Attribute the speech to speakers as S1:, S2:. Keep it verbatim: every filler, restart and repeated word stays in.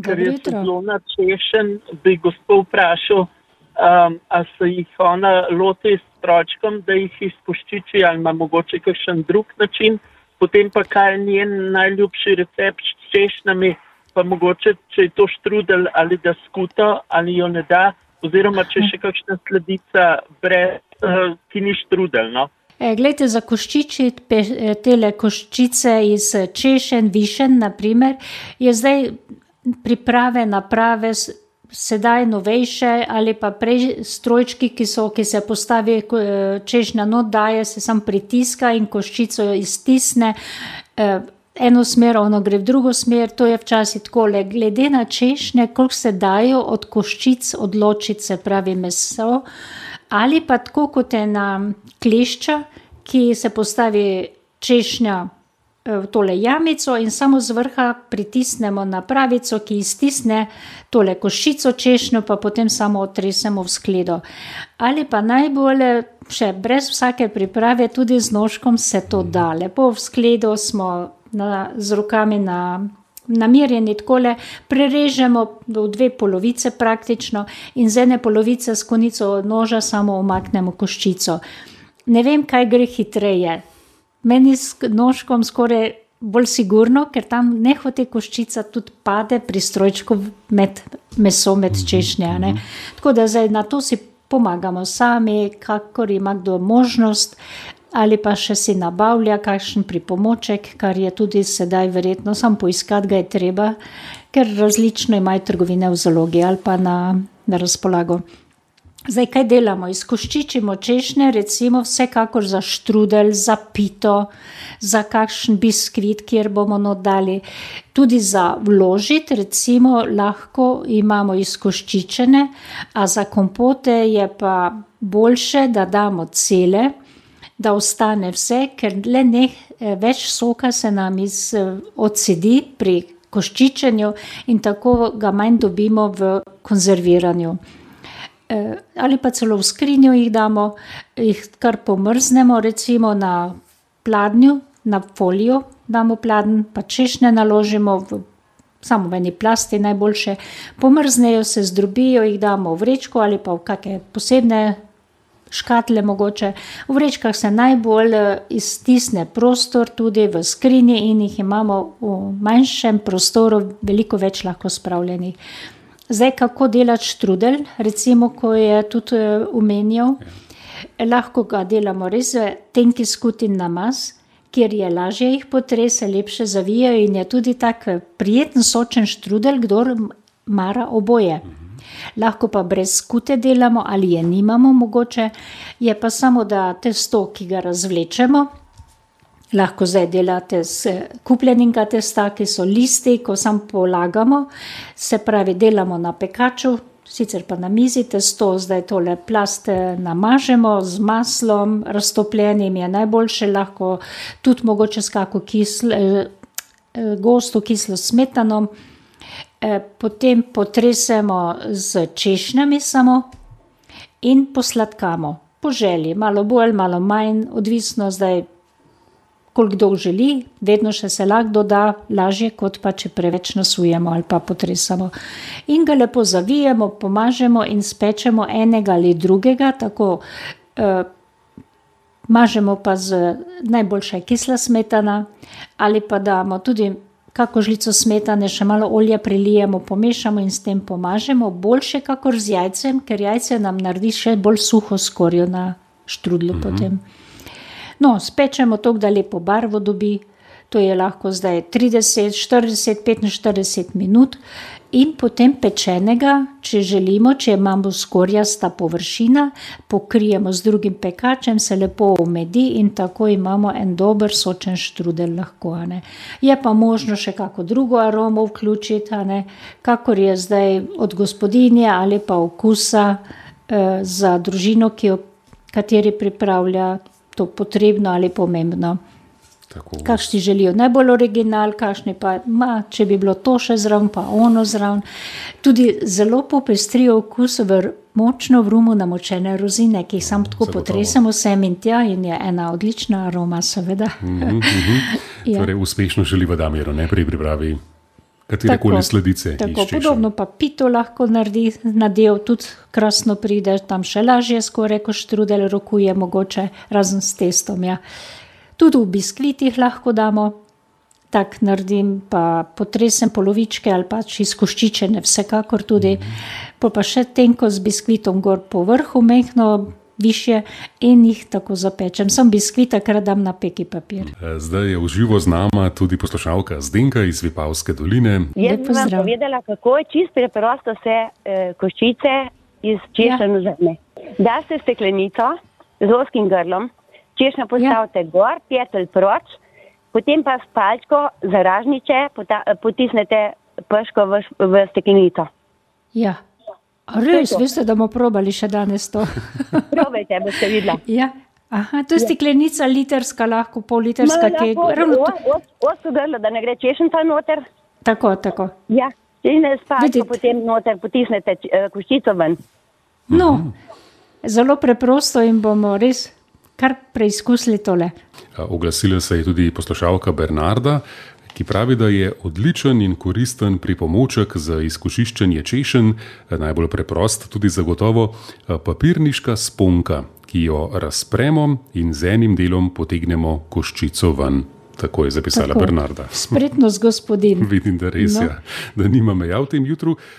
S1: ker je sezona češenj, bi gospod vprašal, um, a se jih ona loti s stročkom, da jih izkoščiči, ali ima mogoče kakšen drug način, potem pa kaj je njen najljubši recept s češnjami, pa mogoče, če je to štrudel ali da skuto, ali jo ne da, oziroma če še kakšna sledica brez, uh, ki ni štrudel, no?
S2: E, glejte, za koščiči, pe, tele koščice iz češen, višen, naprimer, je zdaj priprave naprave sedaj novejše ali pa prej strojčki, ki so, ki se postavi češnja not, daje se sam pritiska in koščico iztisne, e, eno smer, ono gre v drugo smer, to je včasih takole, glede na češnje, koliko se dajo od koščic odločiti, se pravi meso, ali pa tako kot ena klešča, ki se postavi češnja v tole jamico in samo z vrha pritisnemo napravico, ki iztisne tole koščico češnjo, pa potem samo otresemo v skledo. Ali pa najbolje, še brez vsake priprave, tudi z nožkom se to da. Lepo v skledo smo na, z rokami na, namirjeni takole, prerežemo v dve polovice praktično in z ene polovice s konico noža samo umaknemo koščico. Ne vem, kaj gre hitreje. Meni s nožkom skoraj bolj sigurno, ker tam nehote koščica tudi pade pri strojčku med meso, med češnje. Ne? Tako da zdaj na to si pomagamo sami, kakor ima kdo možnost, ali pa še si nabavlja kakšen pripomoček, kar je tudi sedaj verjetno, sam poiskati ga je treba, ker različno imajo trgovine v zalogi ali pa na, na razpolago. Zdaj, kaj delamo? Izkoščičimo češnje, recimo vsekakor za štrudel, za pito, za kakšen biskvit, kjer bomo not dali. Tudi za vložiti, recimo, lahko imamo izkoščičene, a za kompote je pa boljše, da damo cele, da ostane vse, ker le ne, več soka se nam iz, odsedi pri koščičenju in tako ga manj dobimo v konzerviranju. Ali pa celo v skrinjo jih damo, jih kar pomrznemo, recimo na pladnju, na folijo damo pladen, pa češnje naložimo v, samo v eni plasti najboljše, pomrznejo se, zdrobijo, jih damo v vrečko ali pa v kakšne posebne škatle mogoče. V vrečkah se najbolj iztisne prostor tudi v skrinji in jih imamo v manjšem prostoru veliko več lahko spravljenih. Zdaj, kako delati štrudel, recimo, ko je tudi omenjal, lahko ga delamo res tenki skutin namaz, kjer je lažje jih potrese, lepše zavijajo in je tudi tak prijeten sočen štrudel, kdor mara oboje. Lahko pa brez skute delamo ali je nimamo mogoče, je pa samo, da testo, ki ga razvlečemo, lahko zdaj delate s kupljenega testa, ki so listi, ko sam polagamo, se pravi, delamo na pekaču, sicer pa na mizi testo, zdaj tole plast namažemo z maslom, raztopljenim je najboljše, lahko tudi mogoče s kako kislo, gosto kislo smetanom, potem potresemo z češnjami samo in posladkamo. Po želji, malo bolj, malo manj, odvisno zdaj, koliko kdo želi, vedno še se lahko doda, lažje kot pa, če preveč nasujemo ali pa potresamo. In ga lepo zavijemo, pomažemo in spečemo enega ali drugega, tako eh, mažemo pa z najboljša kisla smetana ali pa damo tudi kako žlico smetane, še malo olja prelijemo, pomešamo in s tem pomažemo, boljše kakor z jajcem, ker jajce nam naredi še bolj suho skorjo na štrudlu mm-hmm. potem. No, spečemo to, da lepo barvo dobi, to je lahko zdaj trideset, štirideset, petinštirideset minut in potem pečenega, če želimo, če imamo skorjasta površina, pokrijemo z drugim pekačem, se lepo omedi in tako imamo en dober sočen štrudel lahko. Ne. Je pa možno še kako drugo aromo vključiti, ne, kakor je zdaj od gospodinje ali pa okusa eh, za družino, ki jo, kateri pripravlja to potrebno ali pomembno. Tako. Kakšni želijo najbolj original, kakšni pa, ma, če bi bilo to še zraven, pa ono zraven. Tudi zelo popestrijo okus v močno v rumu namočene rozine, ki jih sam tako Zagotovo. Potresemo sem in tja in je ena odlična aroma, seveda.
S3: Mm-hmm, mm-hmm. ja. Torej, uspešno želiva Damiro, ne pri pripravi katerekoli sladice
S2: tako,
S3: iz češenj.
S2: Podobno pa pito lahko naredi, nadev tudi krasno pride, tam še lažje skoraj, ko štrudel rokuje mogoče, razen s testom, ja. Tudi v biskvitih lahko damo, tak naredim, pa potresem polovičke ali pač iz koščičene, vsekakor tudi, mm. pa pa še tenko z biskvitom gor po vrhu, mehno, više in jih tako zapečem. Sam biskvit takrat dam na peki papir.
S3: Zdaj je v živo z nama tudi poslušalka Zdenka iz Vipavske doline.
S4: Jaz bi vam povedala, kako je čisto preprosto se eh, koščice iz češenj vzame. Ja. Da se steklenico z ozkim grlom, češnjo postavite ja. gor, pjetelj proč, potem pa s palčko za ražniče pota, potisnete prško v, v steklenico.
S2: Ja. A res, veste, da bomo probali še danes to.
S4: Probajte, boste videla.
S2: Ja. Aha, to je steklenica literska, lahko pol literska.
S4: No, lahko, osko grlo, da ne gre češenca noter.
S2: Tako, tako.
S4: Ja, če ne spalko, potem noter potisnete koščico ven.
S2: No, zelo preprosto in bomo res kar preizkusili tole.
S3: Oglasila se je tudi poslušalka Bernarda, ki pravi, da je odličen in koristen pripomoček za izkočiščenje češenj, najbolj preprost tudi zagotovo papirniška sponka, ki jo razpremo in z enim delom potegnemo koščico ven. Tako je zapisala Tako. Bernarda.
S2: Spretnost gospodin.
S3: Vidim, da res no. je, da nima meja v tem jutru.